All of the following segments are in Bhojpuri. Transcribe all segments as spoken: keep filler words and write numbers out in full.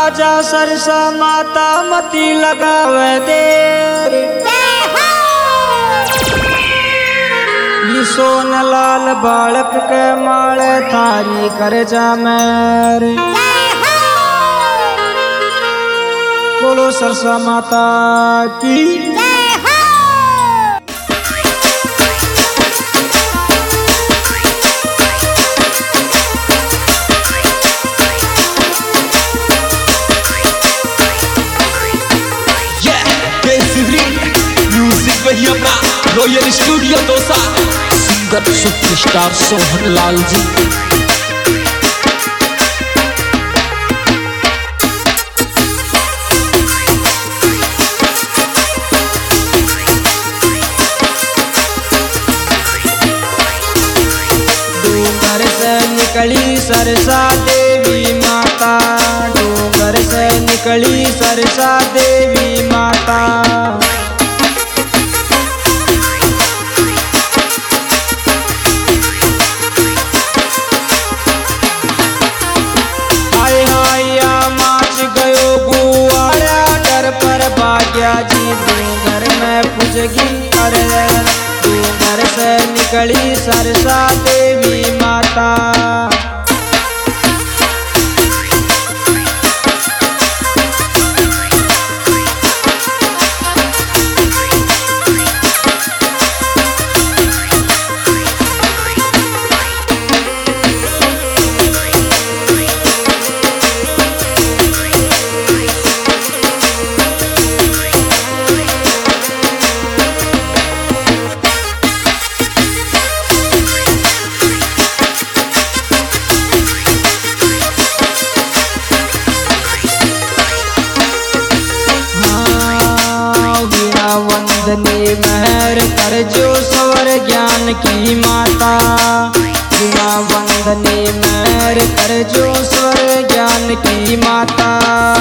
आजा सरसा माता मती लगावे देर। ये सोन लाल बालक के माले थारी कर जा मेर। बोलो सरसा माता की। म्यूजिक वही अपना रॉयल स्टूडियो दोसा। Singer superstar Sohan Lal ji. डूंगर से निकली सरसा देवी माता, डूंगर से निकली सरसा देवी माता। हाय हाया माच गयो गुआरा डर पर भाग्या जी डूंगर में पुजगी। अरे डूंगर से निकली सरसा देवी माता। वंदनी महर कर जो सवर ज्ञान की माता। बिना वंदनी महर कर जो सवर ज्ञान की माता।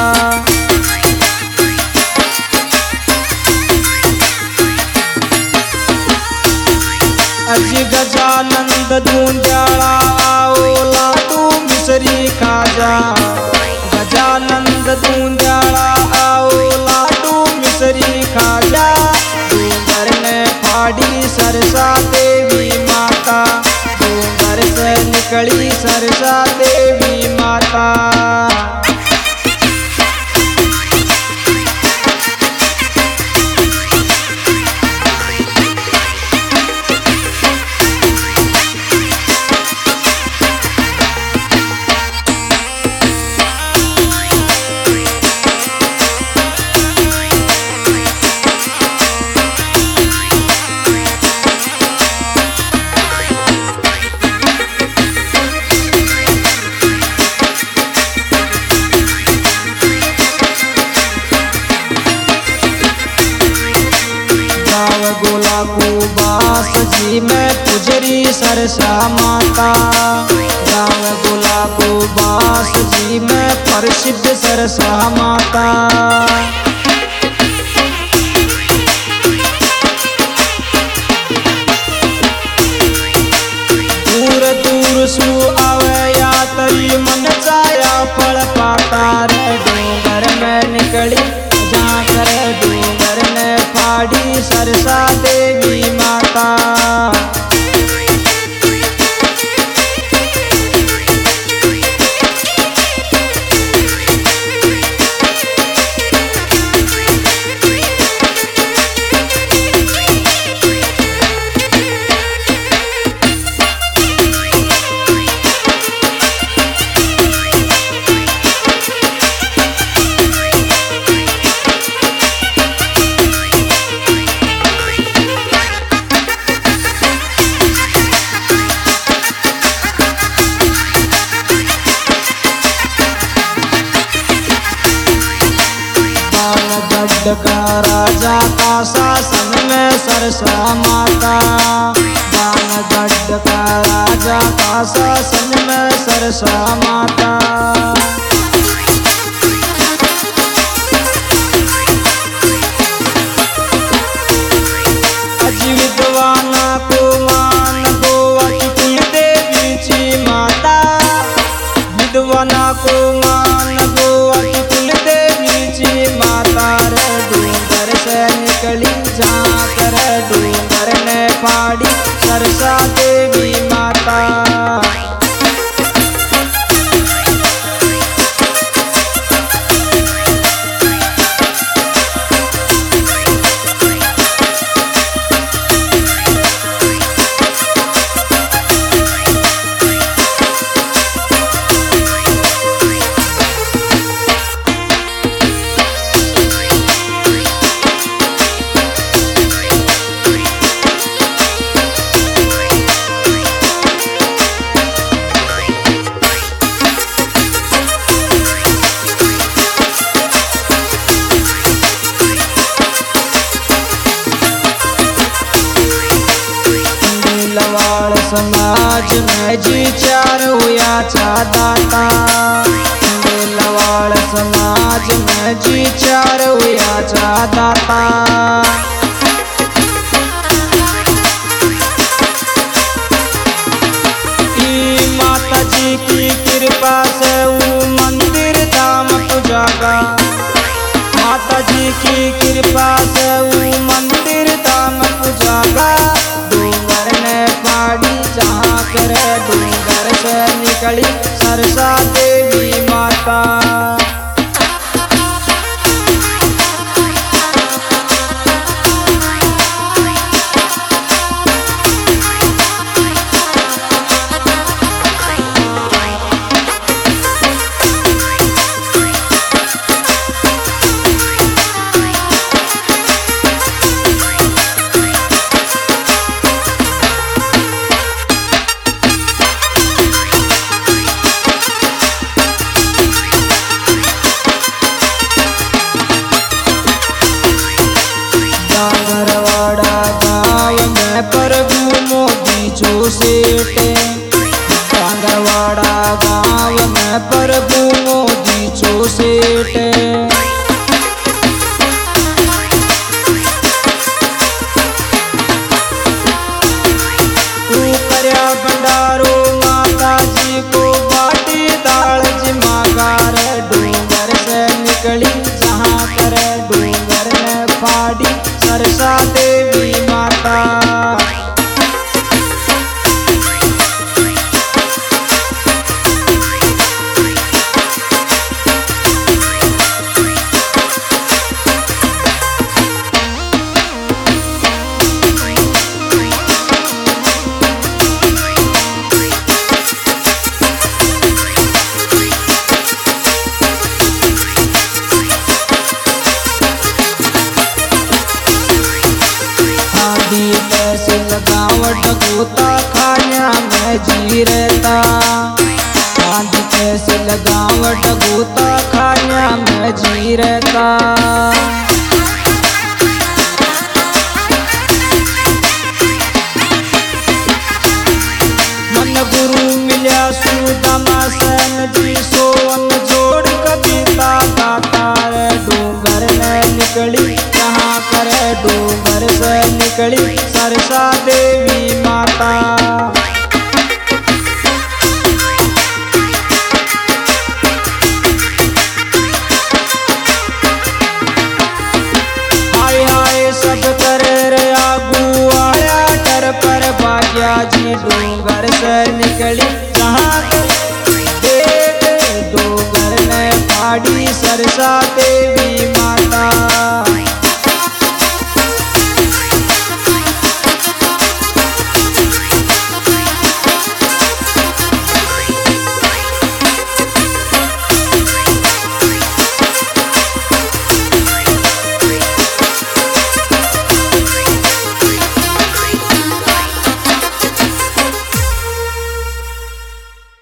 अज गजानंद धूंजाड़ा आओ लाडू मिसरी खाजा। गजानंद धूंजाड़ा आओ लाडू मिसरी खाजा। डूंगर ने फाड़ी सरसा देवी माता, डूंगर से निकली सरसा देवी माता। गोला को बास जी में पुजरी सरसा माता। गाँव गोला को बास जी में प्रसिद्ध सरसा माता। दूर दूर सु आवे यात्री मन चाया फल पाता रे। डूंगर में निकली जहाँ कर डूंगर ने फाड़ी सरसा देवी माता। गढ़ का राजा का शासन में सरसा माता। बाणगढ़ का राजा का शासन में सरसा माता। अज विद्वाना को मान दो कुल देवी ची माता। विद्वाना को मान दो कुल फाड़ी सरसा देवी माता। लवाड़ समाज में जी चार हुआ दाता। लवाड़ समाज में जी चार हुआ दाता। माता जी की कृपा से वो मंदिर धाम पुजागा। माता जी की कृपा से वो मंदिर धाम पुजागा। जहाँ कर डूंगर से निकली सरसा देवी माता। प्रभु मोदी जो सेठ। डांगरवाड़ा गाँव में प्रभु मोदी जो सेठ। तू करया भंडारो माता जी को बाटी दाल जिमागार। डूंगर से निकली जहाँ कर डूंगर ने फाड़ी सरसा देवी माता। लगावट गोता खाया में जी रहता। चांदी कैसे लगावट गोता खाया में जी रहता। मन गुरु मिल्या सुदामा सेन जी सोवन जोड़ कविता गाता। डूंगर में निकली जहाँ करे डूंगर से निकली सरसा देवी माता। हाय हाय सब करे रे आगू आया डर पर भाग्या जी। डूंगर से निकली जहाँ देख डूंगर में फाड़ी सरसा देवी माता।